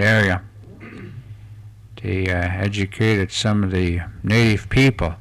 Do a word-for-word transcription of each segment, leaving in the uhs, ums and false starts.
area. They uh, educated some of the native people.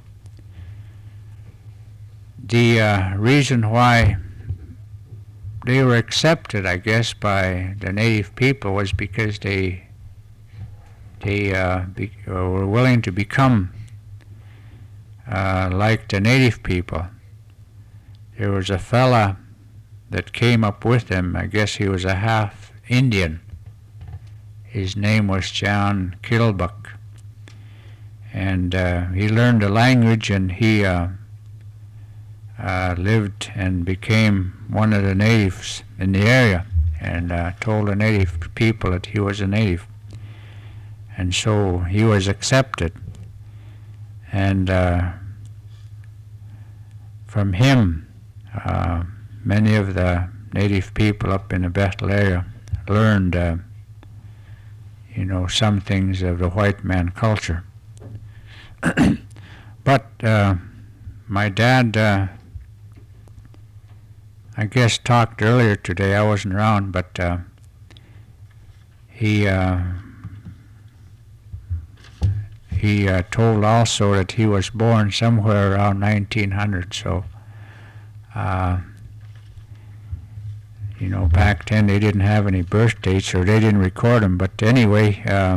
The uh, reason why they were accepted, I guess, by the native people was because they they uh, be, uh, were willing to become uh, like the native people. There was a fella that came up with them. I guess he was a half Indian. His name was John Kilbuck, and uh, he learned the language, and he uh, uh, lived and became one of the natives in the area, and uh, told the native people that he was a native. And so he was accepted, and uh, from him, uh, many of the native people up in the Bethel area learned, uh, you know, some things of the white man culture. But uh, my dad, uh, I guess, talked earlier today. I wasn't around, but uh, he uh, he uh, told also that he was born somewhere around nineteen hundred. So. Uh, You know, back then they didn't have any birth dates, or they didn't record them. But anyway, uh,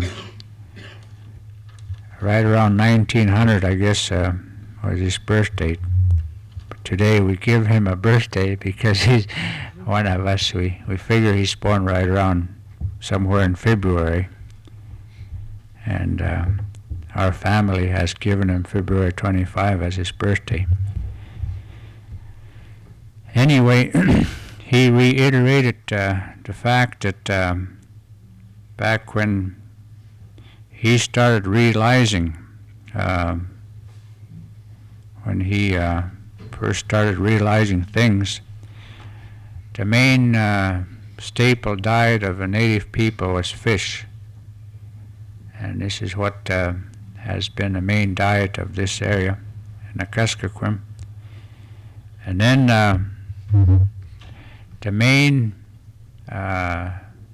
right around nineteen hundred, I guess, uh, was his birth date. But today we give him a birthday because he's one of us. We, we figure he's born right around somewhere in February. And uh, our family has given him February twenty-fifth as his birthday. Anyway, he reiterated uh, the fact that um, back when he started realizing, uh, when he uh, first started realizing things, the main uh, staple diet of a native people was fish. And this is what uh, has been the main diet of this area in the Kuskokwim. And then uh, the main uh,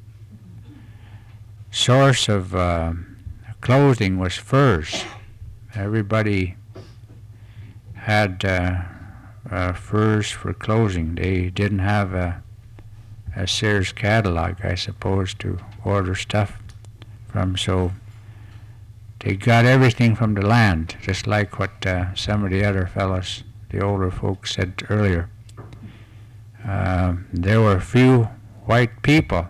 source of uh, clothing was furs. Everybody had uh, uh, furs for clothing. They didn't have a, a Sears catalog, I suppose, to order stuff from, so they got everything from the land, just like what uh, some of the other fellows, the older folks, said earlier. Uh, there were few white people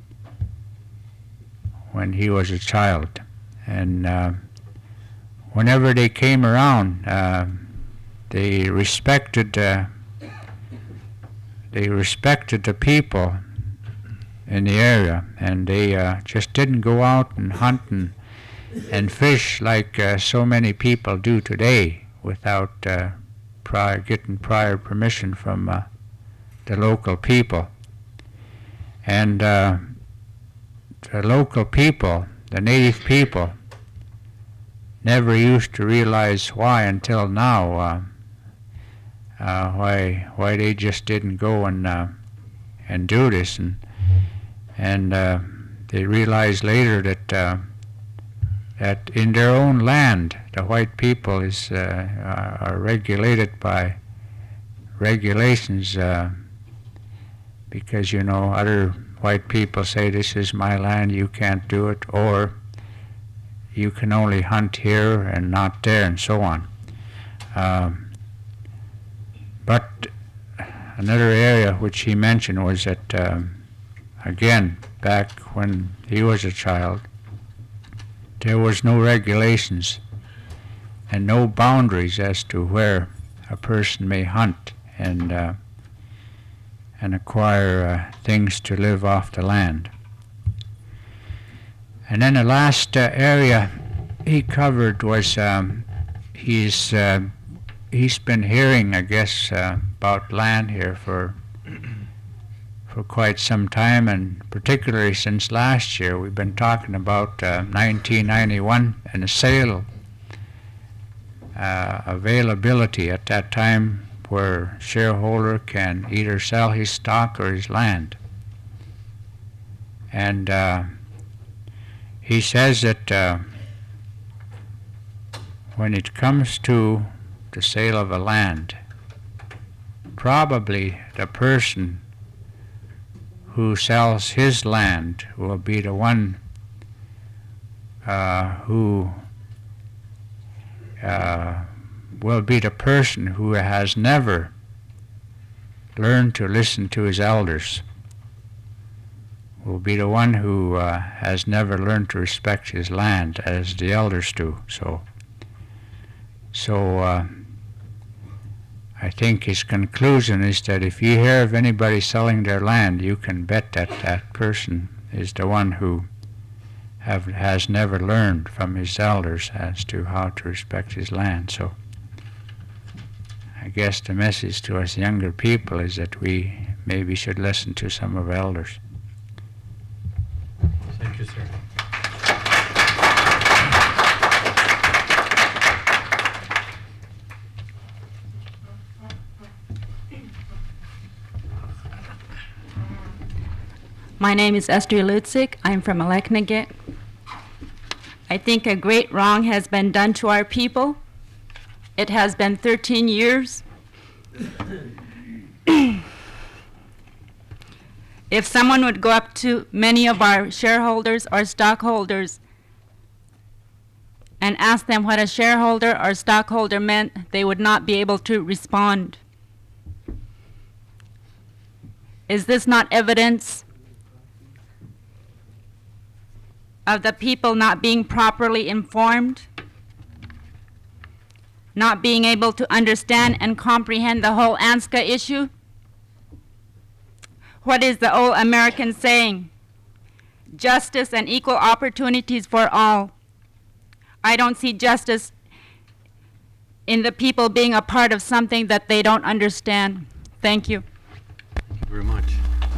when he was a child, and uh, whenever they came around, uh, they respected uh, they respected the people in the area, and they uh, just didn't go out and hunt and, and fish like uh, so many people do today without uh, prior, getting prior permission from uh, the local people. And uh, the local people, the native people, never used to realize why until now, uh, uh, why why they just didn't go and uh, and do this, and and uh, they realized later that uh, that in their own land, the white people is uh, are regulated by regulations. Uh, because, you know, other white people say, this is my land, you can't do it, or you can only hunt here and not there, and so on. Um, but another area which he mentioned was that, um, again, back when he was a child, there was no regulations and no boundaries as to where a person may hunt and uh, and acquire uh, things to live off the land. And then the last uh, area he covered was um, he's uh, he's been hearing, I guess, uh, about land here for for quite some time, and particularly since last year. We've been talking about uh, nineteen ninety-one and the sale uh, availability at that time, where shareholder can either sell his stock or his land. And uh, he says that uh, when it comes to the sale of a land, probably the person who sells his land will be the one uh, who uh, will be the person who has never learned to listen to his elders, will be the one who uh, has never learned to respect his land as the elders do. So, so uh, I think his conclusion is that if you hear of anybody selling their land, you can bet that that person is the one who have, has never learned from his elders as to how to respect his land. So I guess the message to us younger people is that we maybe should listen to some of our elders. Thank you, sir. My name is Esther Lutzik. I'm from Aleknagik. I think a great wrong has been done to our people. It has been thirteen years. If someone would go up to many of our shareholders or stockholders and ask them what a shareholder or stockholder meant, they would not be able to respond. Is this not evidence of the people not being properly informed, not being able to understand and comprehend the whole ANZCA issue? What is the old American saying? Justice and equal opportunities for all. I don't see justice in the people being a part of something that they don't understand. Thank you. Thank you very much.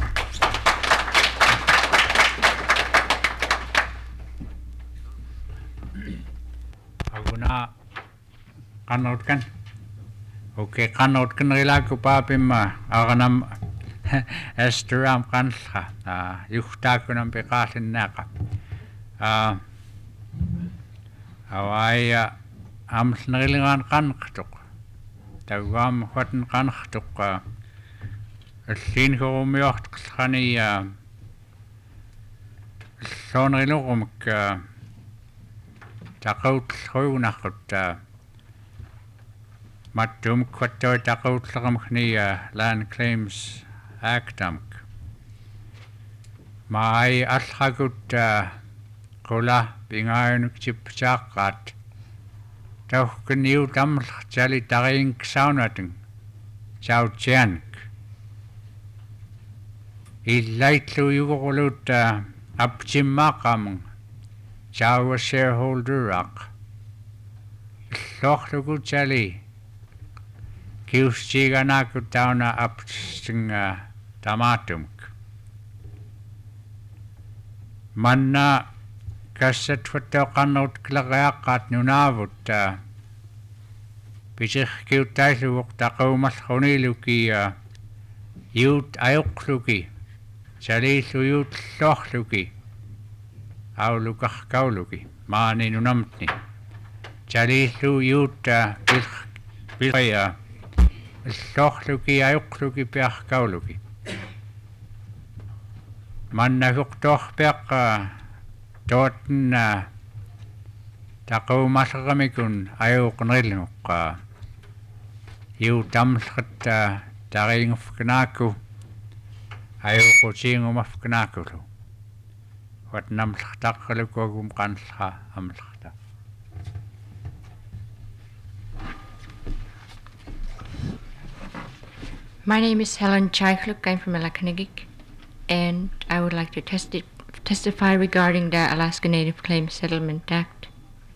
Aguna kanotkan. Okay, kanotkan rilaku papimma aganam Esteram kansa yuhtakunam pekasin naka. Awai am snrilingan kanchtuk. Tawam hoten kanchtuk. Sin hoomjocht khani sonrilugum ka taqut khounakut matum kwatto taqut khni land claims Actamk. Mai alhagut kola bingayon chipchakat. Tauh keniu tam jali taring saunating. Chau chiank. Ilaitlu yugolut apchimakam. Chau a shareholder rak. Lochlugut jali. Kius chiganakut tauna apsing Tamatumk. Manna kasset fotokanot klagakat nunavut. Bisich kiutaisu taqaumas honiluki yut ayukluki. Chalisu yut sohluki. Aulukah kauluki. Maani nunamtni. Chalisu yut bilaya. Sohluki ayukluki peah kauluki. Manna huktoh peah toten taqau masramikun ayuk nrilnuk. Yu tamskat taring fknaku ayuk kucing umafknaku. Wat namstak kalukogum kansha amsakta. My name is Helen Chaikluk. I'm from Aleknagik, and I would like to testi- testify regarding the Alaska Native Claims Settlement Act.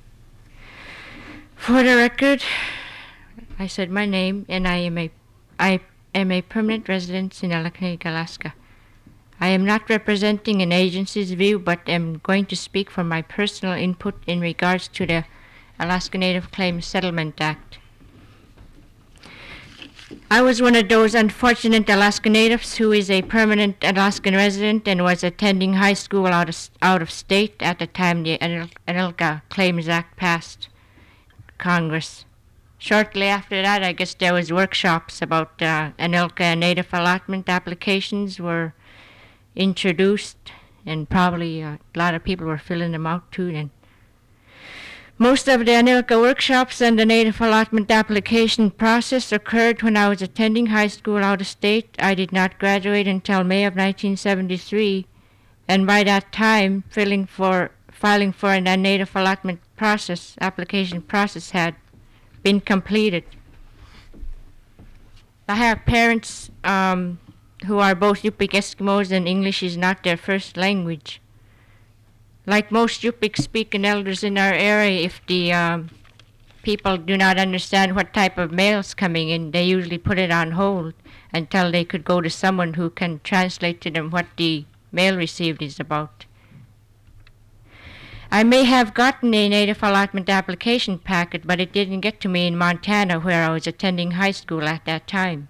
For the record, I said my name, and I am a I am a permanent resident in Aleknagik, Alaska. I am not representing an agency's view, but am going to speak from my personal input in regards to the Alaska Native Claims Settlement Act. I was one of those unfortunate Alaska Natives who is a permanent Alaskan resident and was attending high school out of, out of state at the time the Anil- Anilka Claims Act passed Congress. Shortly after that, I guess there was workshops about uh, Anilka and Native allotment applications were introduced, and probably uh, a lot of people were filling them out too. And most of the Anilka workshops and the Native allotment application process occurred when I was attending high school out of state. I did not graduate until May of nineteen seventy-three, and by that time, filling for, filing for a Native allotment process, application process had been completed. I have parents um, who are both Yupik Eskimos, and English is not their first language. Like most Yupik-speaking elders in our area, if the um, people do not understand what type of mail's coming in, they usually put it on hold until they could go to someone who can translate to them what the mail received is about. I may have gotten a Native allotment application packet, but it didn't get to me in Montana, where I was attending high school at that time.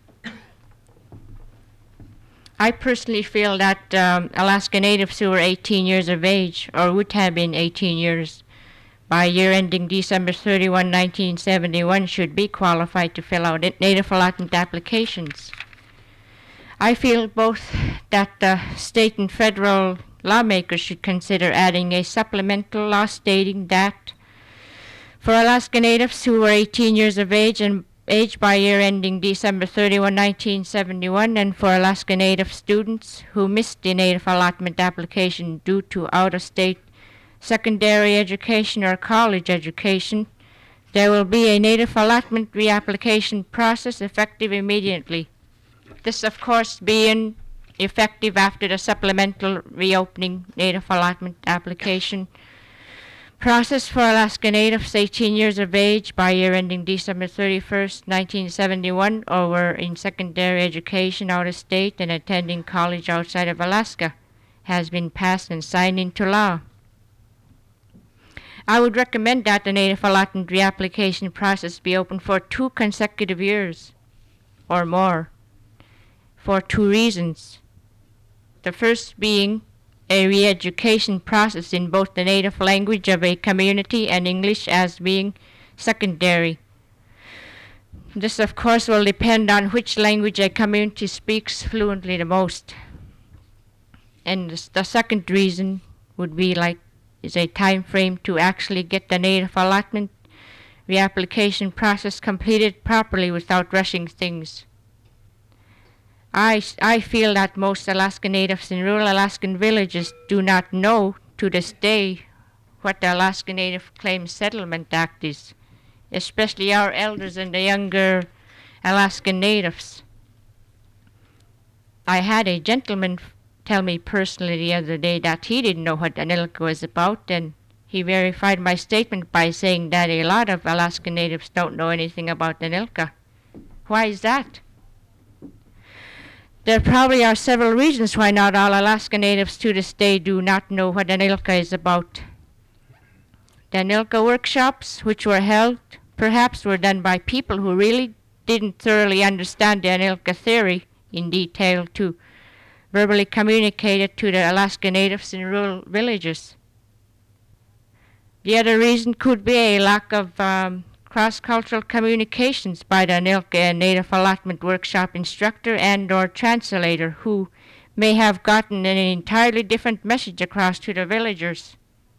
I personally feel that um, Alaska Natives who were eighteen years of age, or would have been eighteen years, by year ending December thirty-first, nineteen seventy-one, should be qualified to fill out Native allotment applications. I feel both that the state and federal lawmakers should consider adding a supplemental law stating that for Alaska Natives who were eighteen years of age and age by year ending December thirty-first, nineteen seventy-one, and for Alaska Native students who missed the Native allotment application due to out-of-state secondary education or college education, there will be a Native allotment reapplication process effective immediately. This, of course, being effective after the supplemental reopening Native allotment application process for Alaska Natives eighteen years of age by year ending December thirty-first, nineteen seventy-one, or were in secondary education out of state and attending college outside of Alaska has been passed and signed into law. I would recommend that the Native allotment reapplication process be open for two consecutive years or more for two reasons. The first being a re-education process in both the native language of a community and English as being secondary. This, of course, will depend on which language a community speaks fluently the most. And this, the second reason would be like is a time frame to actually get the Native allotment reapplication process completed properly without rushing things. I, I feel that most Alaska Natives in rural Alaskan villages do not know to this day what the Alaska Native Claims Settlement Act is, especially our elders and the younger Alaskan Natives. I had a gentleman f- tell me personally the other day that he didn't know what Anilka was about, and he verified my statement by saying that a lot of Alaskan Natives don't know anything about Anilka. Why is that? There probably are several reasons why not all Alaska Natives to this day do not know what Anilka is about. The Anilka workshops, which were held, perhaps were done by people who really didn't thoroughly understand the Anilka theory in detail to verbally communicate it to the Alaska Natives in rural villages. The other reason could be a lack of um, cross-cultural communications by the Anilka and Native allotment workshop instructor and or translator who may have gotten an entirely different message across to the villagers.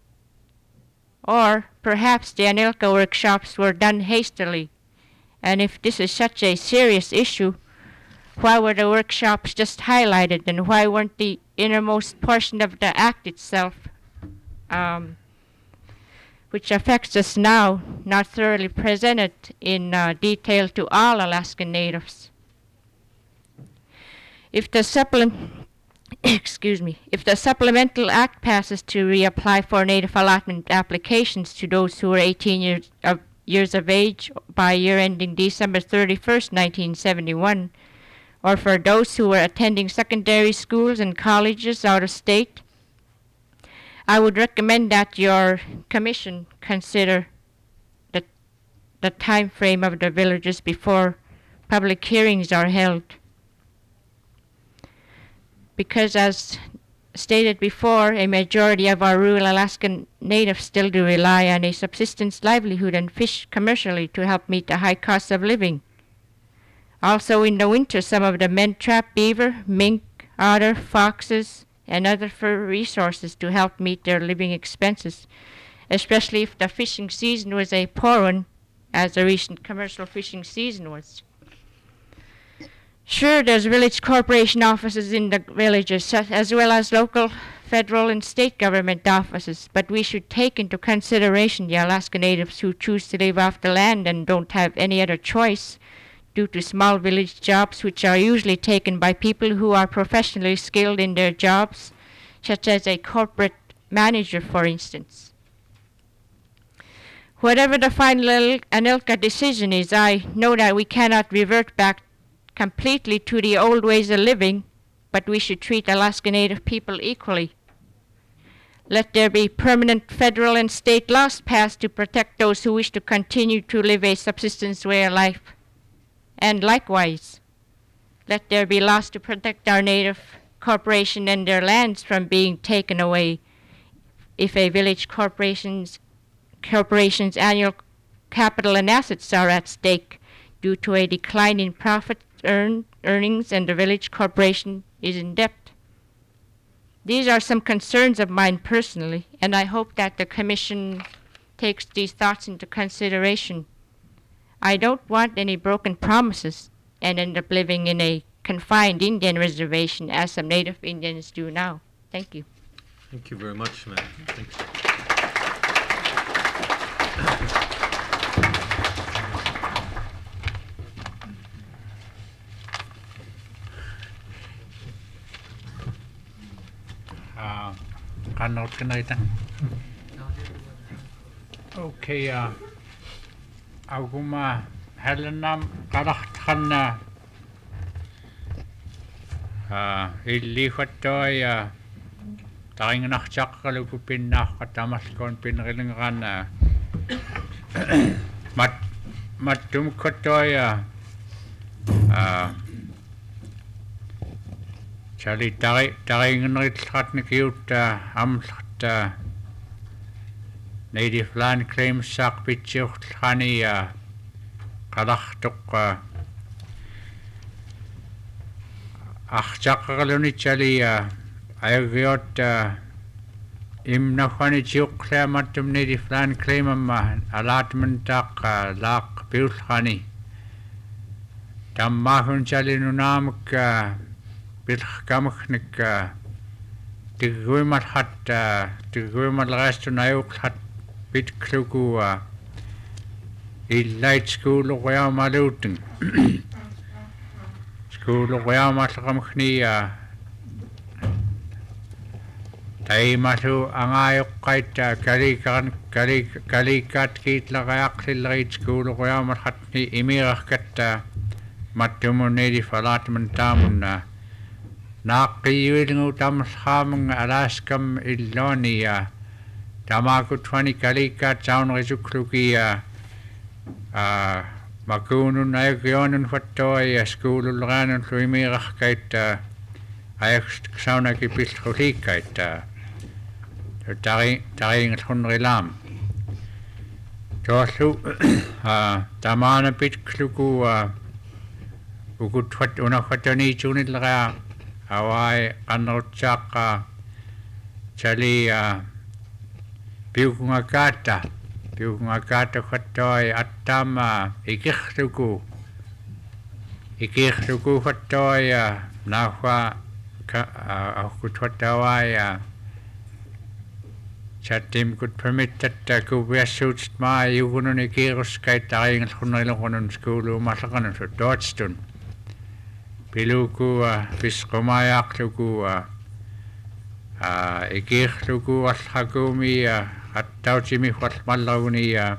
Or perhaps the Anilka workshops were done hastily, and if this is such a serious issue, why were the workshops just highlighted, and why weren't the innermost portion of the act itself um, which affects us now, not thoroughly presented in uh, detail to all Alaskan Natives? If the supplement, excuse me, if the supplemental act passes to reapply for Native allotment applications to those who are eighteen years of, years of age by year ending December thirty-first, nineteen seventy-one, or for those who are attending secondary schools and colleges out of state, I would recommend that your commission consider the, the time frame of the villages before public hearings are held. Because as stated before, a majority of our rural Alaskan natives still do rely on a subsistence livelihood and fish commercially to help meet the high cost of living. Also in the winter, some of the men trap beaver, mink, otter, foxes, and other fur resources to help meet their living expenses, especially if the fishing season was a poor one, as the recent commercial fishing season was. Sure, there's village corporation offices in the villages, as well as local, federal, and state government offices, but we should take into consideration the Alaska Natives who choose to live off the land and don't have any other choice due to small village jobs, which are usually taken by people who are professionally skilled in their jobs, such as a corporate manager, for instance. Whatever the final Anilka decision is, I know that we cannot revert back completely to the old ways of living, but we should treat Alaska Native people equally. Let there be permanent federal and state laws passed to protect those who wish to continue to live a subsistence way of life. And likewise, let there be laws to protect our native corporation and their lands from being taken away if a village corporation's, corporation's annual capital and assets are at stake due to a decline in profit earn, earnings and the village corporation is in debt. These are some concerns of mine personally, and I hope that the Commission takes these thoughts into consideration. I don't want any broken promises and end up living in a confined Indian reservation as some Native Indians do now. Thank you. Thank you very much, ma'am. Thanks. Uh, Kanot kanaitan. Okay, uh, Aguma Helenam Karakhtana uh, Illifatoi uh, Taringnachakaluku Pinach Katamaskon Pinrilingan uh, Mat Matum Kotoya uh, Charlie Taringnritlatnikiut Amsat Native Land Claims Sak Pichucht Hani Kalachtuk Achchakaluni Chali Ayagiot Imnafani Chukla Matum Native Land Claim Allotment Tak Lak Pil Hani Tamahun Chali Nunamuk Bilkamachnik Tiguimat Hat Tiguimat Rest Nayuk Hat Bit Kluku in light school of Wayama School of Wayama Ramkhnia Taimatu Angayokait Kalikan Kalikat Kit Lagayak light school of Wayama Hatni Imirakat Matumu Native Allotment Tamuna Naki Tam Ham Alaskam Ilonia Tamaku twenty Kalikat Town Resuklukia Makunun Ayakionun Fatoy School Ranun Luimirakait Ayak Saunaki Pistrolikait Taring Hunrilam Josu Tamana Pit Kluku Ukut Unafatani Junilra Hawaii Anochaka Chali Piukungakata Piukungakata Fatoy Atama Ikirtuku Ikirtuku Fatoy Nahua Akutwatawaya Chatim could permit that Kubia suits my Yugunun Ikirus Kaitaring Hunilon School Masakan for Dodstone Piluku Piscomayak Luku Ikirtuku Ashagumi at Taujimi what Malaunia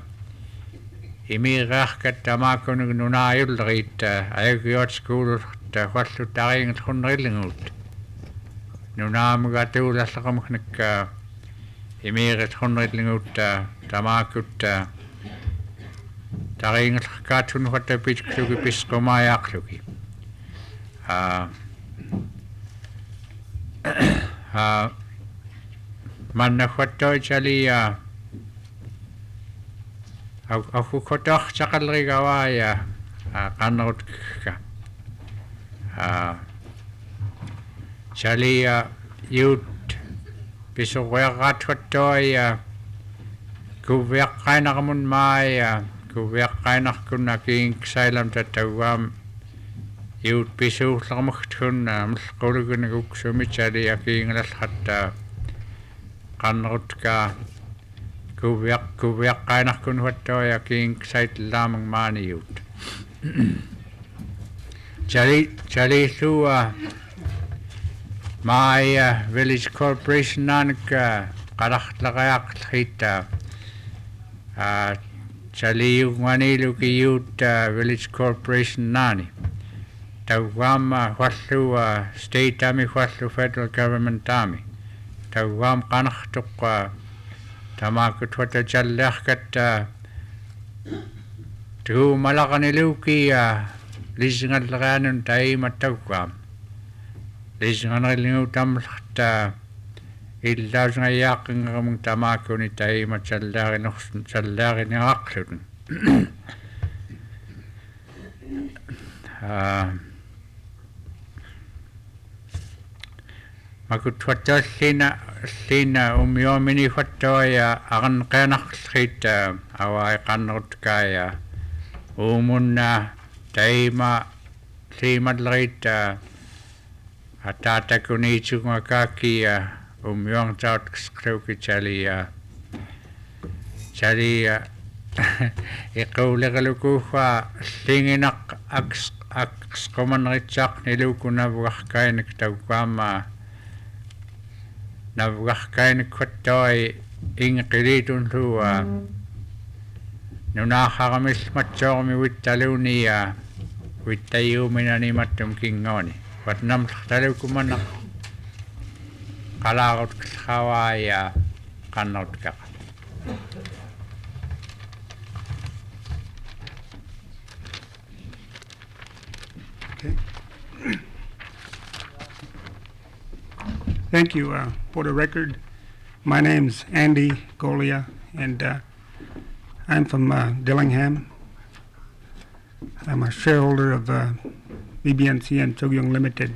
Imirak Tamakun Nunayul Rit Ayagiot School the what to dying at Hunrilingut Nunam Gatu Lasakamnik Emir at Hunrilingut Tamakut taringalkaatun huatapitlugi pisqumaayaqlugi uh, uh, mannahuattoi chali uh, akukotortaqalrigawaaya qannerutkka chali youth pisuqeerraattuattuaya kuviaqqainaqamun maaya kuviaqqainarkunna kiinksailam tattaugaam youth pisuullermugtunna mulqulugunagukksumi chali akiingalalqatta qannerutka kuviaq kuviaqqainarkun huattuaya kiinksaillaamang maani youth chali chali lua my uh, village corporation nanak qararlaqaaqlita uh, chali ngwanilu ki youth uh, village corporation nani tawam wallu uh, state ami wallu federal government ami tawam qanartuq tamakut wata jallarkat tu malaqaniluki lisingalleranun taimattawam lisinganalilu tamlata illausngayaaqingaramung tamakuni taimatsallaarinerus sallaariniaqlun makutwatallina llina umiomini huattoya aqanqeanarlriita awai qannerutkaaya uumunna taima liimallerita atatakuniitsuguakakia umioangtautqsqluki chalia chalia iqauleqalukuufa llinginaq aks aqsqumanritsaaqniluku navuarkainik taukaama navuarkainik huattoi inqiliitunlua nunaaxaramillmatsoormi wittaluunia wittayuuminanimattum kingooni watnamlaqtalukumanaq qalaarutkallrawaaya qannerutkaqa Okay. Thank you. Uh, for the record, my name's Andy Golia, and uh, I'm from uh, Dillingham. I'm a shareholder of uh, B B N C and Chogyong Limited.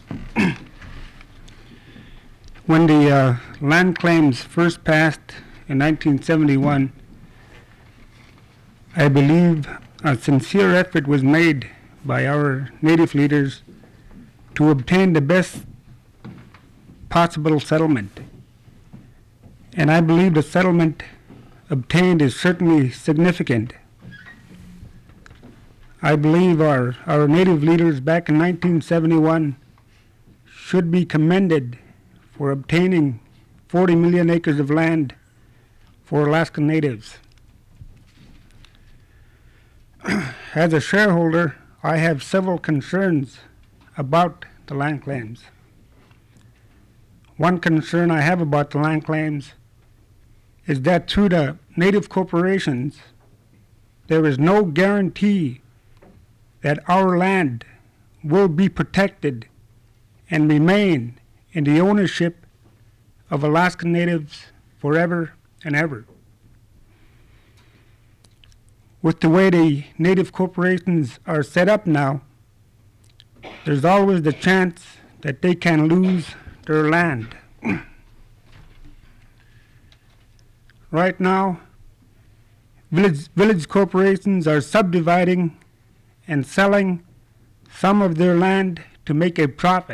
When the uh, land claims first passed in nineteen seventy-one, I believe a sincere effort was made by our native leaders to obtain the best possible settlement. And I believe the settlement obtained is certainly significant. I believe our, our native leaders back in nineteen seventy-one should be commended for obtaining forty million acres of land for Alaskan natives. As a shareholder, I have several concerns about the land claims. One concern I have about the land claims is that through the native corporations, there is no guarantee that our land will be protected and remain in the ownership of Alaskan natives forever and ever. With the way the native corporations are set up now, there's always the chance that they can lose their land. Right now, village, village corporations are subdividing and selling some of their land to make a profit.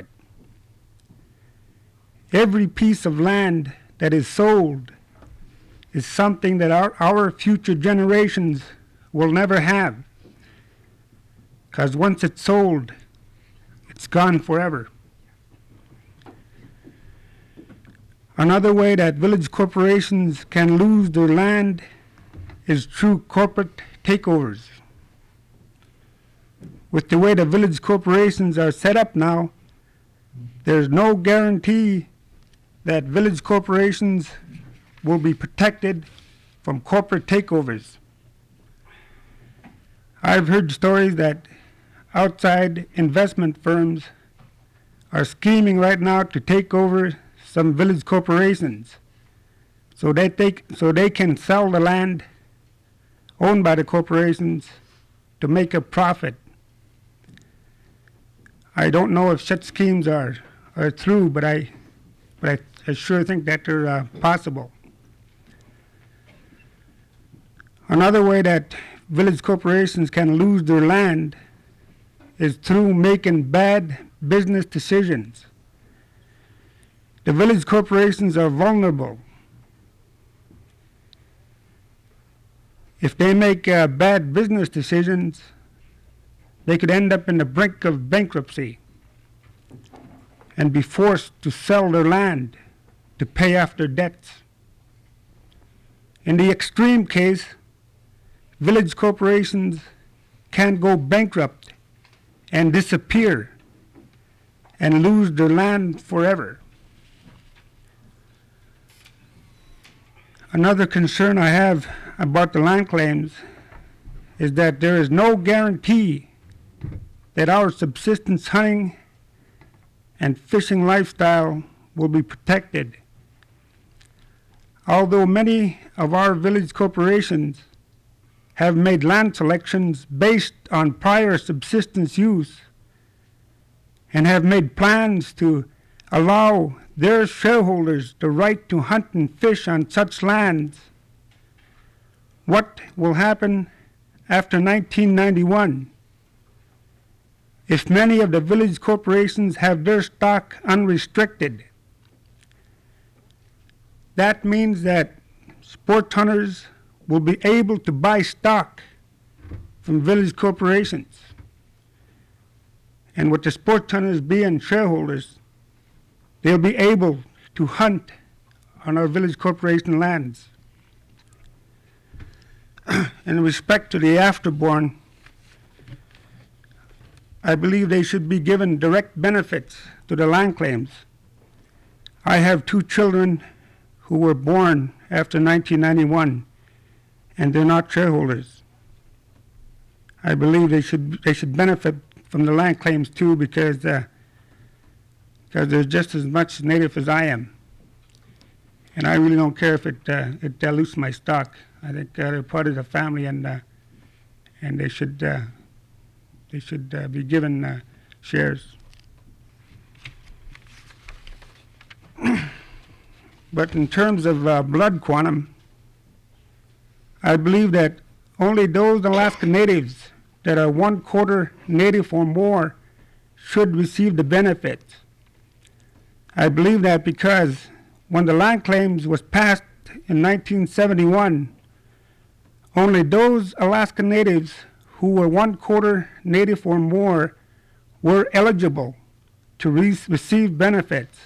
Every piece of land that is sold is something that our, our future generations will never have, because once it's sold, it's gone forever. Another way that village corporations can lose their land is through corporate takeovers. With the way the village corporations are set up now, there's no guarantee that village corporations will be protected from corporate takeovers. I've heard stories that outside investment firms are scheming right now to take over some village corporations so they take, so they can sell the land owned by the corporations to make a profit. I don't know if such schemes are, are true, but I but I, I sure think that they're uh, possible. Another way that village corporations can lose their land is through making bad business decisions. The village corporations are vulnerable. If they make uh, bad business decisions, they could end up in the brink of bankruptcy and be forced to sell their land to pay off their debts. In the extreme case, village corporations can go bankrupt and disappear and lose their land forever. Another concern I have about the land claims is that there is no guarantee that our subsistence hunting and fishing lifestyle will be protected. Although many of our village corporations have made land selections based on prior subsistence use and have made plans to allow their shareholders the right to hunt and fish on such lands, what will happen after nineteen ninety-one if many of the village corporations have their stock unrestricted? That means that sport hunters will be able to buy stock from village corporations. And with the sport hunters being shareholders, they'll be able to hunt on our village corporation lands. In respect to the afterborn, I believe they should be given direct benefits to the land claims. I have two children who were born after nineteen ninety-one, and they're not shareholders. I believe they should they should benefit from the land claims too, because uh, because they're just as much native as I am, and I really don't care if it uh, it dilutes my stock. I think uh, they're part of the family, and uh, and they should uh, they should uh, be given uh, shares. But in terms of uh, blood quantum, I believe that only those Alaska Natives that are one quarter Native or more should receive the benefits. I believe that because when the land claims was passed in nineteen seventy-one, only those Alaska Natives who were one quarter Native or more were eligible to re- receive benefits.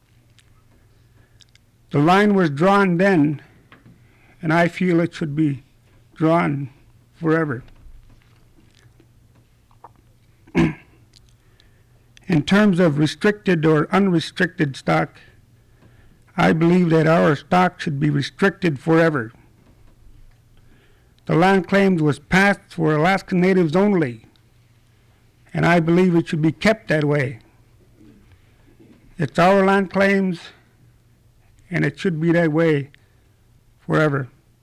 The line was drawn then, and I feel it should be drawn forever. In terms of restricted or unrestricted stock, I believe that our stock should be restricted forever. The land claims was passed for Alaska Natives only, and I believe it should be kept that way. It's our land claims, and it should be that way forever.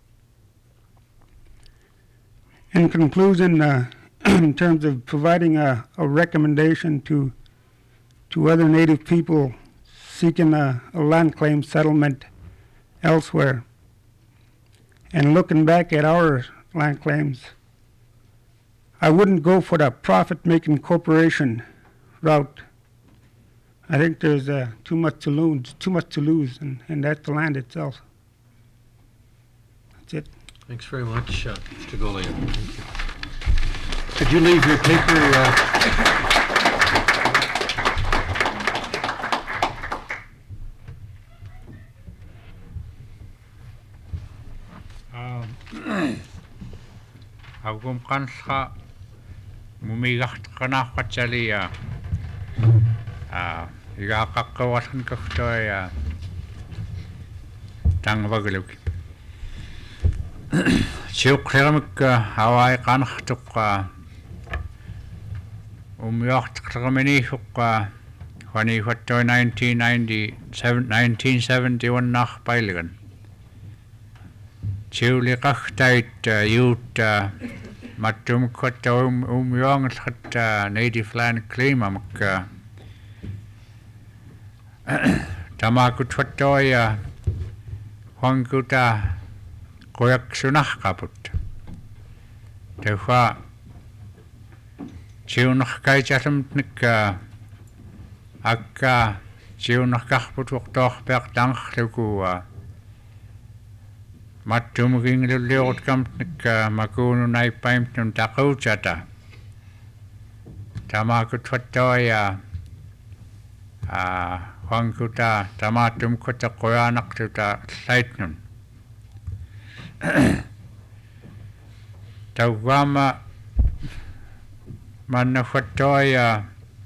In conclusion, uh, in terms of providing a, a recommendation to to other Native people seeking a, a land claim settlement elsewhere, and looking back at our land claims, I wouldn't go for the profit-making corporation route. I think there's uh, too much to lose, too much to lose, and, and that's the land itself. That's it. Thanks very much, uh, Mister Golea. Thank you. Could you leave your paper? Uh, Agum kansa mumigakt kana katsalia ah igakakawasan kaktoy tang bagluk Siuqliramik Hawaii qanartuqqa umyortqleraminihuqqa wani huattoi nineteen ninety-seven nineteen seventy-one narpailigan. Siuliqartait youth mattumukwatta um umyorngalqat native land claim amak tamakutwattoya huankuta qoyaksunarqaput tawha siunarkaitallamtnik akka siunarkarput uqtoorpeaq tangerluku mattumuginglulliorutkamtnik makuununaipaimtnun taquutata tamakutwattoya a huankuta tamaattumkutta qoyaanaqtuta llaitnun tawama mannafattoya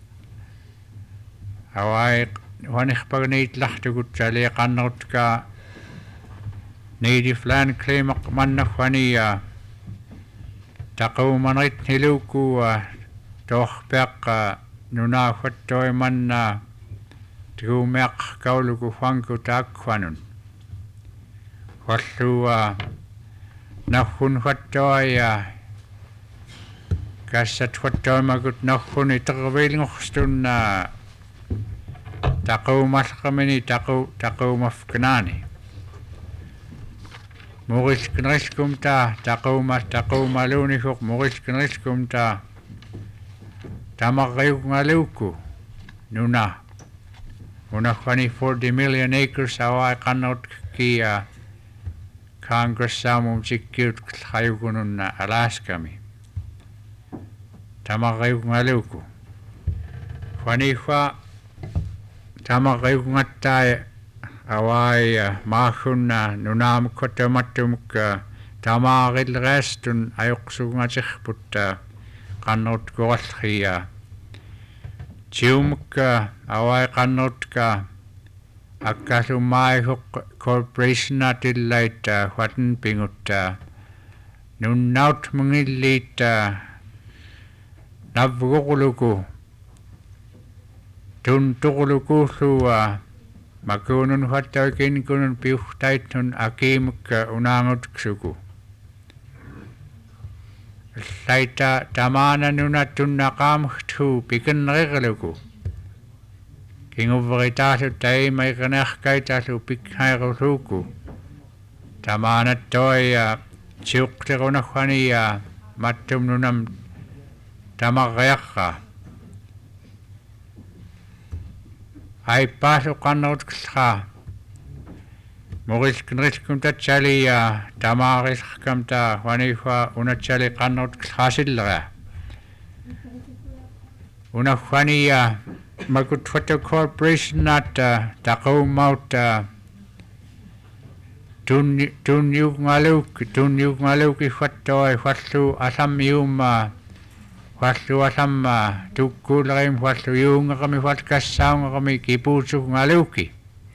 Hawaii huaniqpaganiitlartukut saliiqannerutka native land claim mannafwania taquumanerit niluku toorpeaqqa nunaafattoi manna tiguumeaq kauluku huanku taakwanun wallua nahun fattoya kassat fattoimakut nahun iterviilngorstuna taquumalqamini taqu taquumafkanaani murilkneriskumta taquuma taquumaluunisuq murilkneriskumta tamarriugngaluku nuna unafani forty million acres Hawaii qannerutkia Congress saamum sikkiut qayugununna Alaskami tamarriugngaluku fanifa tamarriugngattai Hawaii maahunna nunaamukkotamattumuk tamaarillraastun ajuqsugngatirput qannerut korallria tiumukka Hawaii qannerutka akkasummaaihuq corporationna tillaita huaten pingutta nunnaut mungilliita navvuquluku tuntuqulukuullua makuunun huattaukin kunun piuhtaitnun akiimukka unaangutsuku laita tamaana nuna tunnaqaamuhtuu pikennerirluku kinguveritaasu taimaiqanerkaitaasu pikhairusuuku tamaanattoia siuqterunarwania mattum nunam tamarriaqqa aippaasu qannerutqillqa murilkneriskum tatsalia tamaarisqkamta wanifa unatsali qannerutqillqaasillera unafwania makutwata corporation nata taqaumauta tun tunyugngaluk tunyugngaluki fattoi fallu asamiuma fallu asamma tukkulerim fallu yuungaqami falkassaungaqami kipuusugngaluki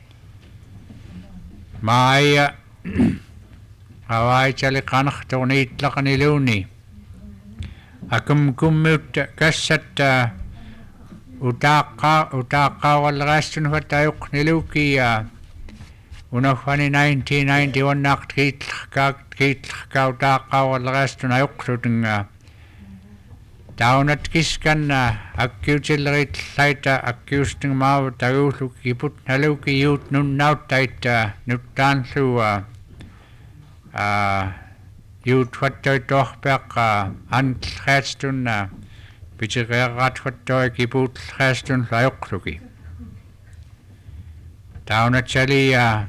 maaya Hawaii chali qanartorniitlaqaniluuni akum kummut kassatta utaqqa utaqqaawaleraastun fattayuq nilukiya unafani nineteen ninety-one naaq kiitlarkaak kiitlarkaa utaqqaawaleraastun ajuqsutunga taunat kiskanna akkiutilleritlaita akkiustung maavu taguullu kiput naluki yuut nunnauttaita nuttaanlua yuut fattoi toorpeaqqa antlraastunna pitiqeerraat fattoi kipuutlraastun lajuqluki taunat salia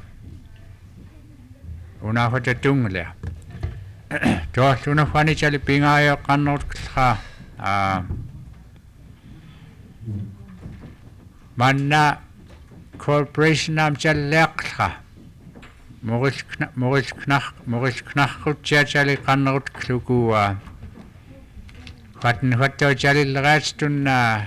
unafata tunglea tuolluna fani sali pingaayo qannerutqillqa manna corporation am challeaqqa murilkna murilknaq murilknaqqutsiatali qannerutqlukuwa fatn fatto chalilleraastunna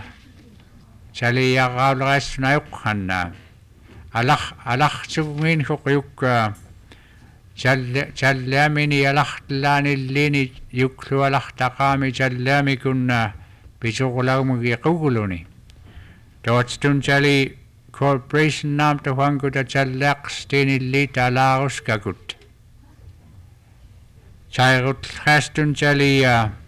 chaliyaaqauleraastuna ajuqqanna alaq alaqsugumiin huqyukka Jallamini alahtlani yuklu alahtaqami jallami kunna bisuqulaumugi quguluni. Tootstun jali corporation naamta huanguta jallaqstini lita laaruskakut. Chairut khastun jali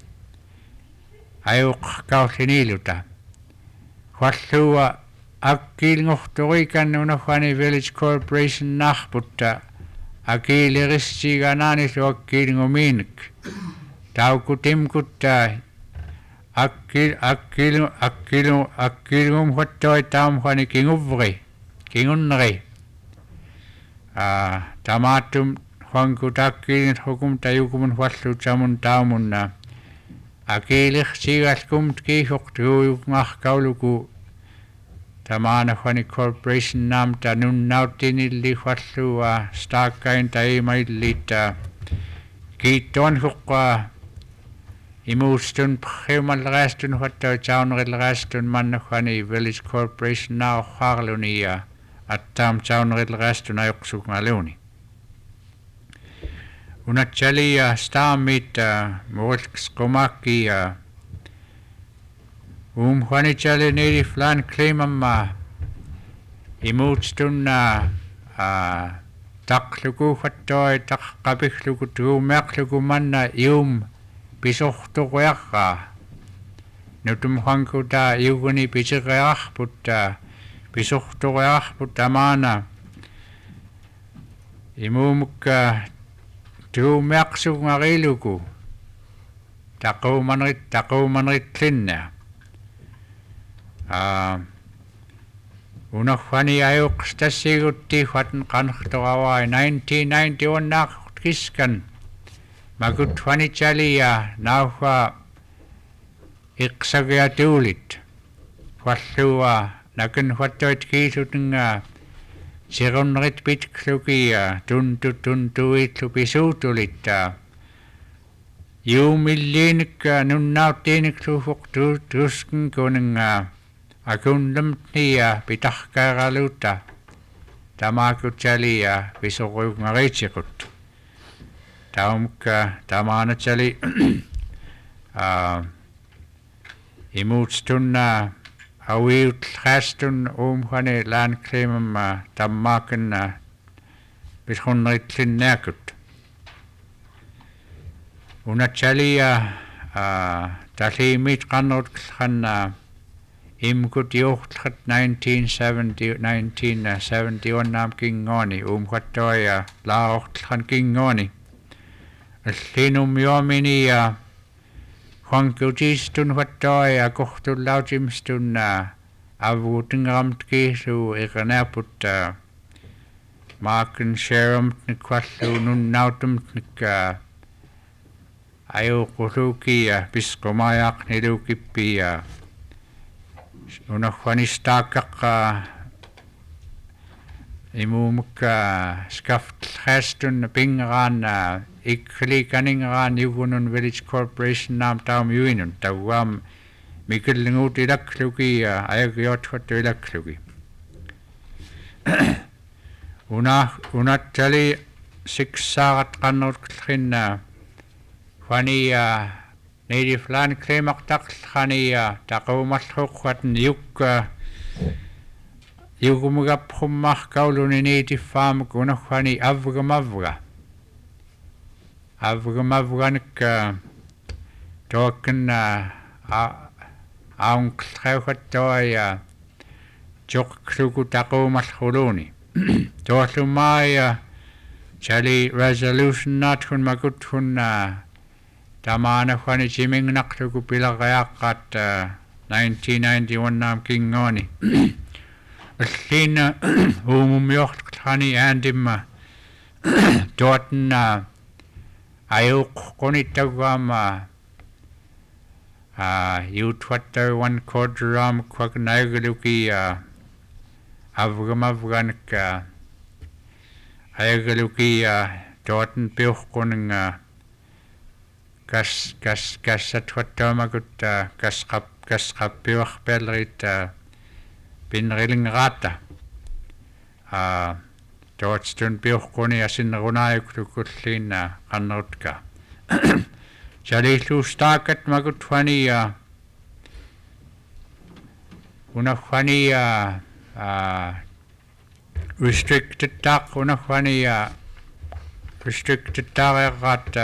ayuq kaulliniluta. Huallua akkilngortorikan unahuani village corporation nahputta akiliristiganani luakkilngumiinik. Taukutimkutta akkil akkil akkil akkilngum hottoi taamhuani kinguvri kingunri. Ah tamatum huankutakkiin hukum tayukumun huallu tamun taamunna akilirsigaskumt kiihuqtuuyukngahkauluku tamana huani corporation naamta nunnautinilli huallua staakkain taimaillita kiittoon huqqa imuustun pxiumalraastun huattoi taunrilraastun manna huani village corporation naoharluni ja attaam taunrilraastun ajuqsugngaluni. Unachali ja staamit muulksqumaki ja Um huani chali native land claimamma imuutstunna taqluku huattoi taqqapikluku tuumeaqluku manna ium pisortuqiaqqa nutum huankuta iuguni pisiqiarputta pisortuqiarput amaana imumukka tuumeaqsugnariluku taquumanrit taquumanritlinna. Uh, unahuani ayuqstassigutti huatan qanqtorawai nineteen ninety-one naaqortkiskan makut huani chali ja nauha iqsagiatuulit huallua nakin huattoit kiisutunga sirunrit pitkluki ja tuntu tuntuitlu pisuutulit juumilliinik nunnauttiiniklu huqtu tuskin kununga akundamtnia pitahkaaraluta tamakutsalia pisorugngaritsikut taumka tamaanatsali imuutstunna awiutlrastun umhane landclaimamma tammakanna pishunritlinnaakut unatsalia talimit qannurtlanna imkut juhtlat nineteen seventy nineteen seventy-one naam kingoni umhuattoia laortlan kingoni allinum yomini ja huankutistun huattoia kohtullautimstunna avuutingramt kiisu iqanaputta maakin sharamtnik huallu nunnautumtnik ajuquluki ja pisqumajaaqnilukippi ja unahuanistaakaqqa imumukka skaftlrastun pingeraan ikkliikaningeraan yugunun village corporation naam taum yuinun tauam mikillinguut ilakluki ja ajagiothuattu ilakluki. Una unattali siksaarat qannurtlinna huani native land claimaqtaqllani taquumalluuqqatn yukka yugumugapqummarkauluni native farmuk unahuani avgamavga avgamavganik tookkan aunqllrauhattoia joqqluku taquumalluluni toollumaaya chali resolution naatun makuthunna tamana huani chimingnaqluku pilaqayaqqat nineteen ninety-one naam kingoni allina umumyortlani andimma tootna ayuqqunittagama yuutwatta one quarteram kwaknaagaluki avgamavganik ayagaluki tootan piuqqununga kas kas kassathuattaamakut kasqap kasqappiuarpaalrit pinrilingeraata tootstun piuhkuni asinnerunaajuklukkulliinna qannerutka salilluustaakat makutfani a unafani a restricted taaq unafani a restricted taaqeqqaat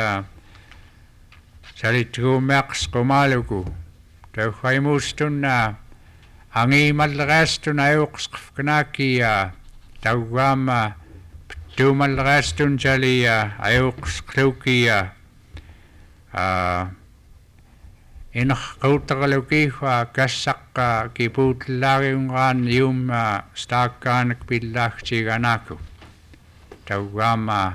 salitiguumeaqs qumaalugu tauffaimuustunna angiimallegaastun ajuuqsqifkanaaki a taugaama tuumallegaastun sali a ajuuqsqluuki a inerquutaqalukiifa kassaqqa kipuutillaagiungaan ium staakkaanak pillaagtiganaaku taugaama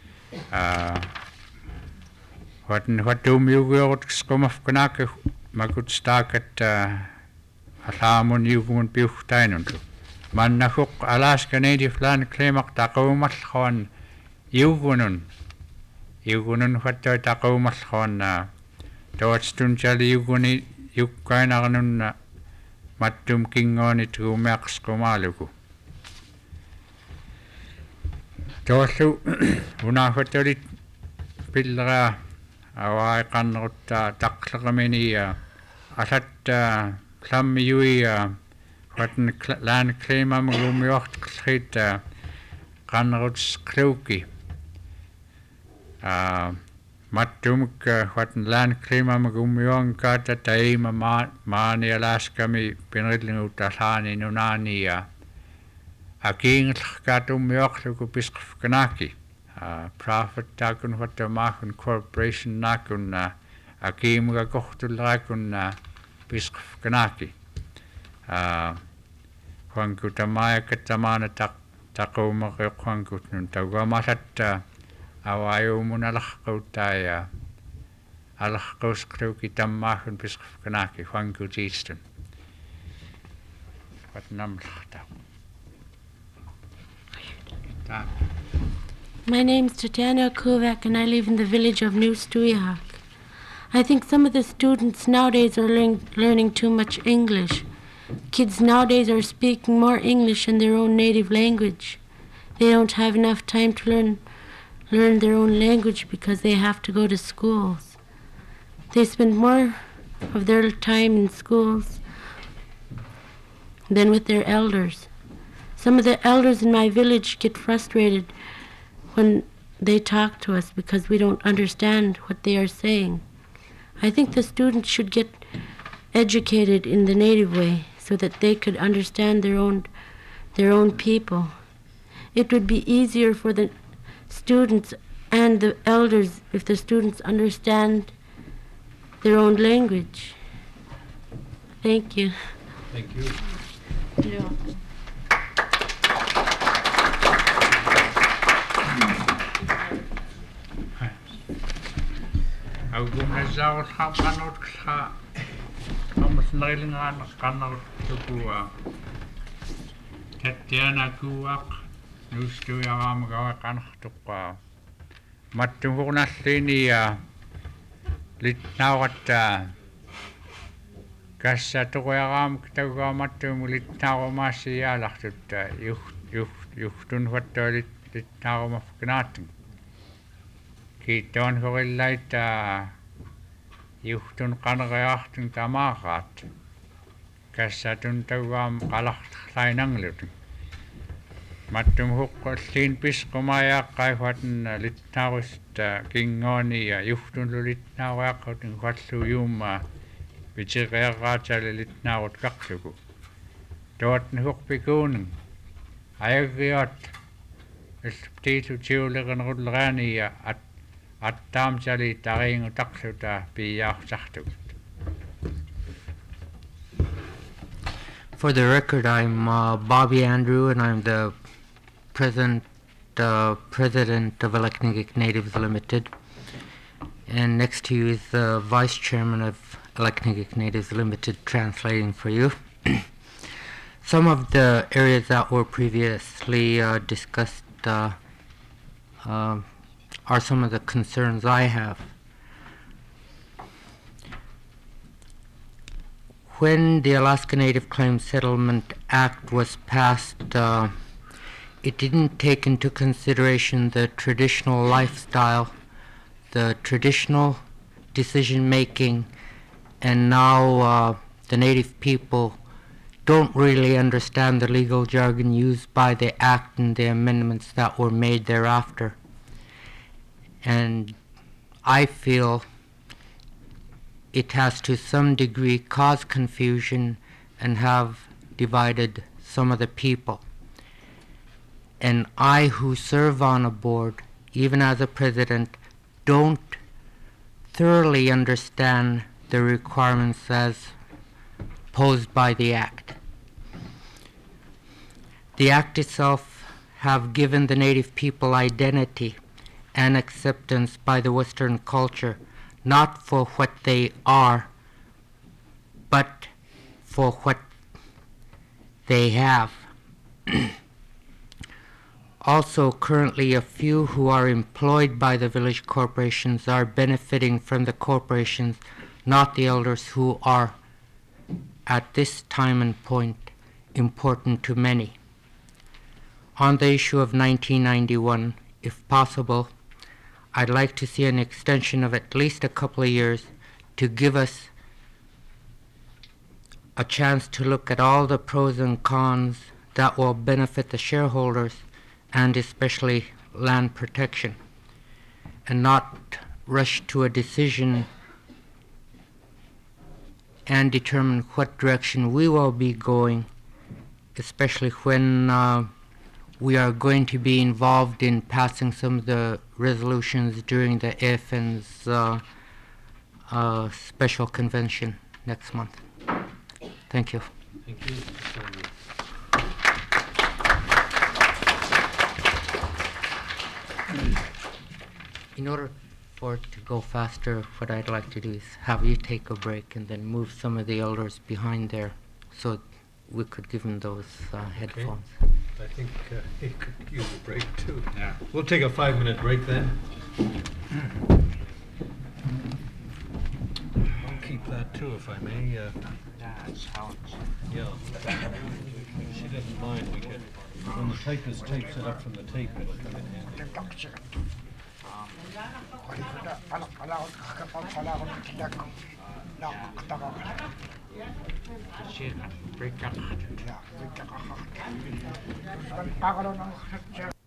Wat wat doen jullie skomafkanaken makut stakat alaamun jugun piuhtainuntu. Man nakuk Alaska Native Land Claimak takumal kon jugunun. Jugunun fatto takumal kon tootstun chali juguni jukkainarnun mattum kingoni tuumeaks kumaluku. Tootsu unafattolit pillraa awai qannerutta taqleqamini asat lammiui watn laan klima mulumiortqit qanneruts kluki mattumuk watn laan klima mulumiornka tataima maani Alaskami pinrillinguutta saani nunaani akiinglqatummiorluku pisqifkanaaki Uh, profit takun hotta mahun corporation nakun uh, akimuga kohtullakun uh, pisqifkanaki uh, kwanku tamaya katamana tak taqumaqa kwankutnun tawgamasat uh, awayumun alaqquutaya alaqquusqluki tammahun pisqifkanaki kwanku tiistun watnamlaqta ta My name's Tatiana Kovac and I live in the village of New Stuyahok. I think some of the students nowadays are learning, learning too much English. Kids nowadays are speaking more English in their own native language. They don't have enough time to learn, learn their own language because they have to go to schools. They spend more of their time in schools than with their elders. Some of the elders in my village get frustrated when they talk to us because we don't understand what they are saying. I think the students should get educated in the native way so that they could understand their own their own people. It would be easier for the students and the elders if the students understand their own language. Thank you. Thank you. You're welcome. Augumnazaawat qannerutqa amasnerilingaan qanneruttukua Tatiana kuaq nuustuiaraamagawa qannertuqqa mattumhurnallini litnaawatta kassatuquyaraamuk taugaamattumugu litnaarumaasiiyaalartutta yuh yuh yuhtun fattualit litnaarumafkinaattum kiittoon horillaita juhtun qaneriartun tamaaqaat kassatun taugaam qalarlainanglutun mattum huqqulliin pisqumaayaaqqaifatun litnaarust kingooni ja juhtunlu litnaaruaqqutun qallujuumma vitiqeerraatali litnaarut kaqlugu tootn huqpikuunun ajagriot ilptiitu tiuleqenerulleраани ja at Attaam sali taringu taksuta piyaaqsartuk. For the record, I'm uh, Bobby Andrew, and I'm the present uh, president of Alaknigik Natives Limited. And next to you is the vice chairman of Alaknigik Natives Limited, translating for you. Some of the areas that were previously uh, discussed uh, uh, are some of the concerns I have. When the Alaska Native Claims Settlement Act was passed uh, it didn't take into consideration the traditional lifestyle, the traditional decision making, and now uh, the Native people don't really understand the legal jargon used by the Act and the amendments that were made thereafter. And I feel it has to some degree caused confusion and have divided some of the people. And I, who serve on a board, even as a president, don't thoroughly understand the requirements as posed by the Act. The Act itself have given the Native people identity and acceptance by the Western culture, not for what they are, but for what they have. Also, currently, a few who are employed by the village corporations are benefiting from the corporations, not the elders who are, at this time and point, important to many. On the issue of nineteen ninety-one, if possible, I'd like to see an extension of at least a couple of years to give us a chance to look at all the pros and cons that will benefit the shareholders and especially land protection, and not rush to a decision and determine what direction we will be going, especially when uh, we are going to be involved in passing some of the resolutions during the A F N's uh, uh, special convention next month. Thank you. Thank you. In order for it to go faster, what I'd like to do is have you take a break and then move some of the elders behind there so we could give them those uh, headphones. I think uh, he could use a break too. Yeah. We'll take a five-minute break then. I'll keep that too, if I may. Uh, yeah. She doesn't mind. We could, when the typist tapes it up from the tape, it'll come in handy. Break up.